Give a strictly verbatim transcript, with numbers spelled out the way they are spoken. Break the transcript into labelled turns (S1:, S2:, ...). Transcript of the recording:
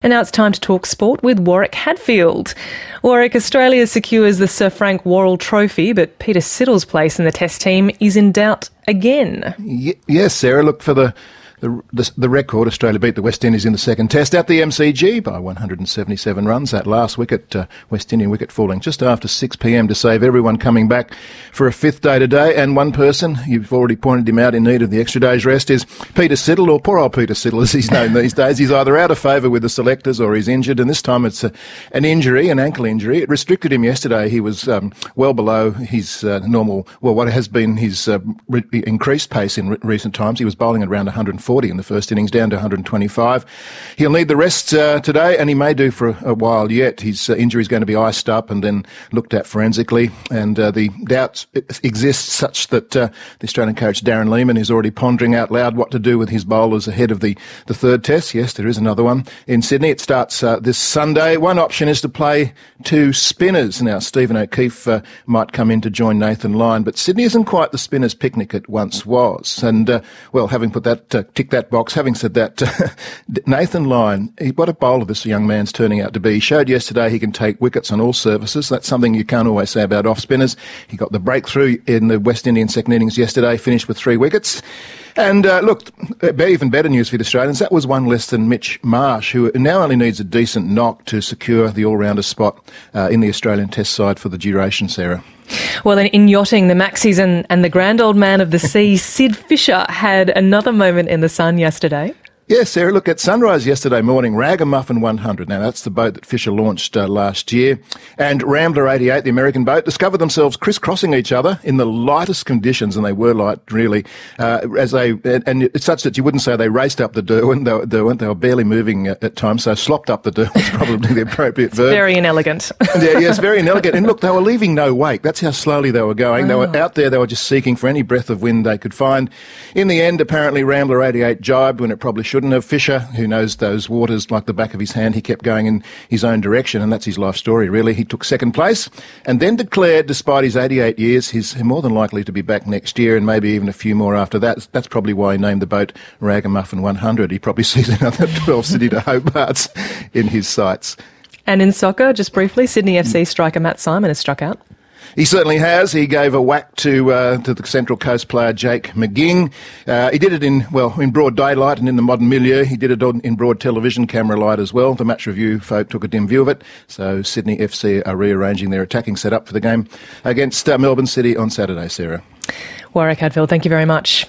S1: And now it's time to talk sport with Warwick Hadfield. Warwick, Australia secures the Sir Frank Worrell Trophy, but Peter Siddle's place in the Test team is in doubt again.
S2: Y- yes, Sarah, look for the... The, the, the record, Australia beat the West Indies in the second test at the M C G by one hundred seventy-seven runs. That last wicket, uh, West Indian wicket falling just after six p.m. to save everyone coming back for a fifth day today. And one person, you've already pointed him out in need of the extra day's rest, is Peter Siddle, or poor old Peter Siddle as he's known these days. He's either out of favour with the selectors or he's injured, and this time it's a, an injury, an ankle injury. It restricted him yesterday. He was um, well below his uh, normal, well, what has been his uh, re- increased pace in re- recent times. He was bowling at around one hundred forty in the first innings, down to one hundred twenty-five. He'll need the rest uh, today, and he may do for a, a while yet. His uh, injury is going to be iced up and then looked at forensically, and uh, the doubts exist such that uh, the Australian coach Darren Lehmann is already pondering out loud what to do with his bowlers ahead of the, the third test. Yes, there is another one in Sydney. It starts uh, this Sunday. One option is to play two spinners. Now, Stephen O'Keefe uh, might come in to join Nathan Lyon, but Sydney isn't quite the spinners' picnic it once was. And, uh, well, having put that, uh, tick that box, having said that, uh, Nathan Lyon, he, what a bowler this young man's turning out to be. He showed yesterday he can take wickets on all surfaces. That's something you can't always say about off-spinners. He got the breakthrough in the West Indian second innings yesterday, finished with three wickets. And uh, look, even better news for the Australians, that was one less than Mitch Marsh, who now only needs a decent knock to secure the all-rounder spot uh, in the Australian Test side for the duration, Sarah.
S1: Well, in, in yachting, the Maxis and, and the grand old man of the sea, Sid Fisher, had another moment in the sun yesterday.
S2: Yes, Sarah, look, at sunrise yesterday morning, Ragamuffin one hundred. Now, that's the boat that Fisher launched uh, last year. And Rambler eighty-eight, the American boat, discovered themselves crisscrossing each other in the lightest conditions, and they were light, really, uh, as they, and it's such that you wouldn't say they raced up the Derwent. They, they, were, they were barely moving at, at times, so slopped up the Derwent is probably the appropriate
S1: it's
S2: verb.
S1: Very inelegant.
S2: yeah, yes, very inelegant. And look, they were leaving no wake. That's how slowly they were going. Wow. They were out there, they were just seeking for any breath of wind they could find. In the end, apparently, Rambler eighty-eight jibed when it probably shouldn't have. Fisher, who knows those waters like the back of his hand, he kept going in his own direction, and that's his life story, really. He took second place and then declared, despite his eighty-eight years, he's more than likely to be back next year and maybe even a few more after that. That's probably why he named the boat Ragamuffin one hundred. He probably sees another twelve Sydney to Hobarts in his sights.
S1: And in soccer, just briefly, Sydney F C striker Matt Simon has struck out.
S2: He certainly has. He gave a whack to uh, to the Central Coast player Jake McGing. Uh, he did it in, well, in broad daylight and in the modern milieu. He did it on, in broad television camera light as well. The match review folk took a dim view of it. So Sydney F C are rearranging their attacking setup for the game against uh, Melbourne City on Saturday, Sarah.
S1: Warwick Hadfield, thank you very much.